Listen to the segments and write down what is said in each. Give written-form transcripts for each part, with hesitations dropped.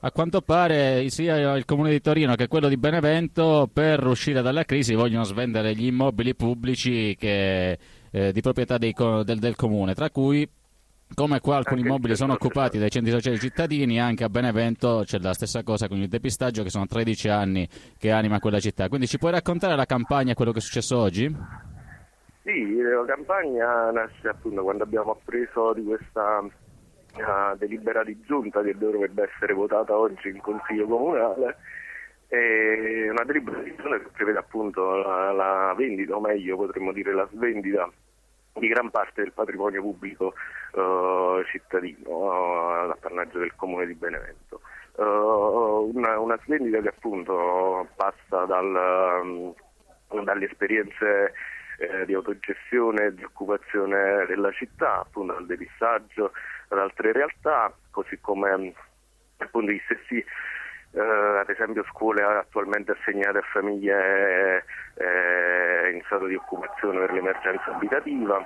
A quanto pare sia il Comune di Torino che quello di Benevento, per uscire dalla crisi, vogliono svendere gli immobili pubblici di proprietà del Comune, tra cui, come qua alcuni Anche il immobili sono centro occupati sociale. dai centri sociali cittadini, anche a Benevento c'è la stessa cosa con il depistaggio, che sono 13 anni che anima quella città. Quindi ci puoi raccontare la campagna, quello che è successo oggi? Sì, la campagna nasce appunto quando abbiamo appreso di questa delibera di giunta che dovrebbe essere votata oggi in Consiglio Comunale. È una delibera di giunta che prevede appunto la vendita, o meglio potremmo dire la svendita di gran parte del patrimonio pubblico cittadino l'appannaggio del Comune di Benevento. Una svendita che appunto passa dalle esperienze di autogestione e di occupazione della città, appunto dal depistaggio, ad altre realtà, così come appunto gli stessi ad esempio scuole attualmente assegnate a famiglie in stato di occupazione per l'emergenza abitativa,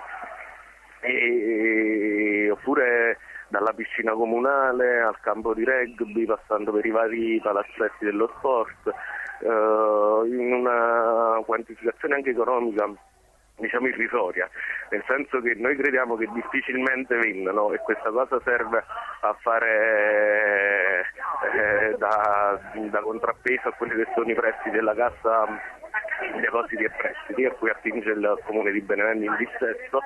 oppure dalla piscina comunale al campo di rugby, passando per i vari palazzetti dello sport, in una quantificazione anche economica diciamo irrisoria, nel senso che noi crediamo che difficilmente vendano, e questa cosa serve a fare da contrappeso a quelli che sono i prestiti della Cassa Depositi e Prestiti, a cui attinge il Comune di Benevento in dissesto.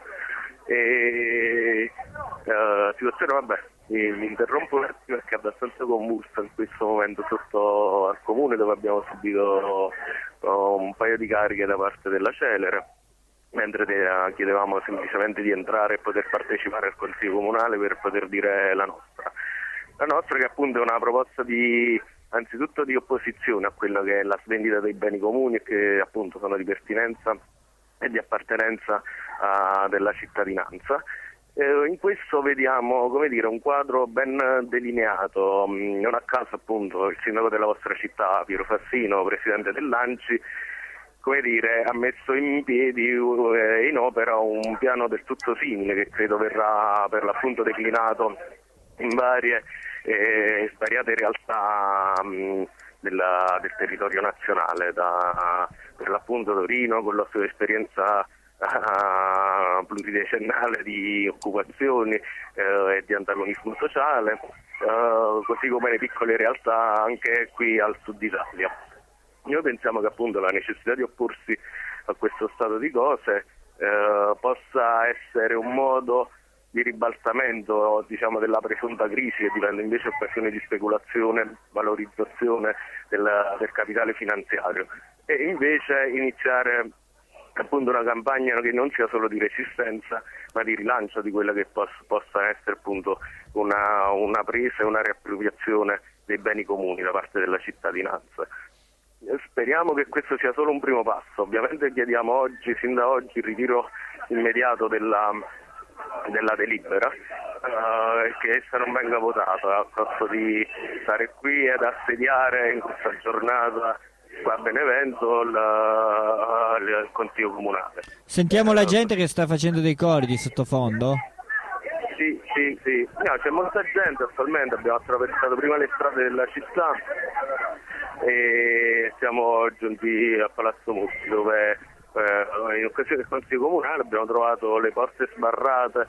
Situazione, vabbè, mi interrompo un attimo perché è abbastanza convulsa in questo momento sotto al Comune, dove abbiamo subito un paio di cariche da parte della Celere, mentre chiedevamo semplicemente di entrare e poter partecipare al Consiglio Comunale per poter dire la nostra. La nostra, che appunto è una proposta anzitutto di opposizione a quella che è la svendita dei beni comuni, e che appunto sono di pertinenza e di appartenenza della cittadinanza. In questo vediamo, come dire, un quadro ben delineato. Non a caso appunto il sindaco della vostra città, Piero Fassino, presidente dell'ANCI, come dire, ha messo in piedi in opera un piano del tutto simile, che credo verrà per l'appunto declinato in svariate realtà del territorio nazionale, per l'appunto Torino, con la sua esperienza pluridecennale di occupazioni e di antagonismo sociale, così come le piccole realtà anche qui al sud Italia. Noi pensiamo che appunto la necessità di opporsi a questo stato di cose possa essere un modo di ribaltamento, diciamo, della presunta crisi, che diventa invece occasione di speculazione, valorizzazione del capitale finanziario, e invece iniziare appunto una campagna che non sia solo di resistenza, ma di rilancio di quella che possa essere appunto una presa e una riappropriazione dei beni comuni da parte della cittadinanza. Speriamo che questo sia solo un primo passo. Ovviamente chiediamo sin da oggi il ritiro immediato della delibera, che essa non venga votata, a costo di stare qui ad assediare in questa giornata qua a Benevento il Consiglio Comunale. Sentiamo la gente che sta facendo dei cori di sottofondo? Sì. No, c'è molta gente attualmente, abbiamo attraversato prima le strade della città e siamo giunti a Palazzo Mucci, dove in occasione del Consiglio Comunale abbiamo trovato le porte sbarrate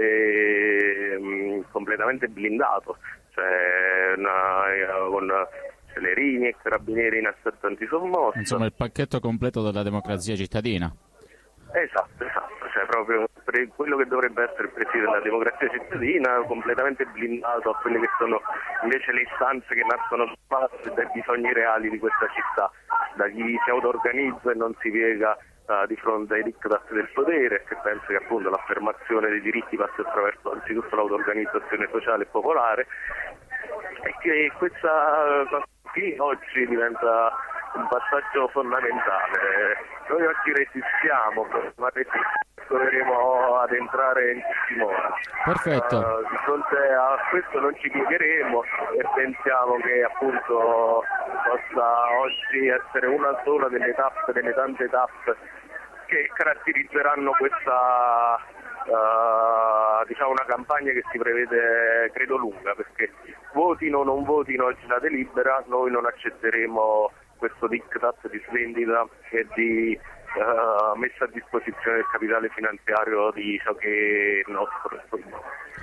e completamente blindato, cioè con celerini e carabinieri in assetto antisommosso. Insomma, il pacchetto completo della democrazia cittadina. Esatto, cioè proprio quello che dovrebbe essere il presidio della democrazia cittadina, completamente blindato a quelle che sono invece le istanze che nascono dai bisogni reali di questa città, da chi si auto-organizza e non si piega di fronte ai diktat del potere, che pensa che appunto l'affermazione dei diritti passi attraverso anzitutto l'auto-organizzazione sociale e popolare, e che questa cosa qui oggi diventa un passaggio fondamentale. Noi oggi resistiamo, ma proveremo ad entrare in tutti i modi. Perfetto. Di fronte a questo non ci piegheremo e pensiamo che appunto possa oggi essere una sola delle tante tappe che caratterizzeranno diciamo una campagna che si prevede credo lunga, perché votino o non votino oggi la delibera, noi non accetteremo questo diktat di svendita e di messa a disposizione del capitale finanziario di ciò che è nostro.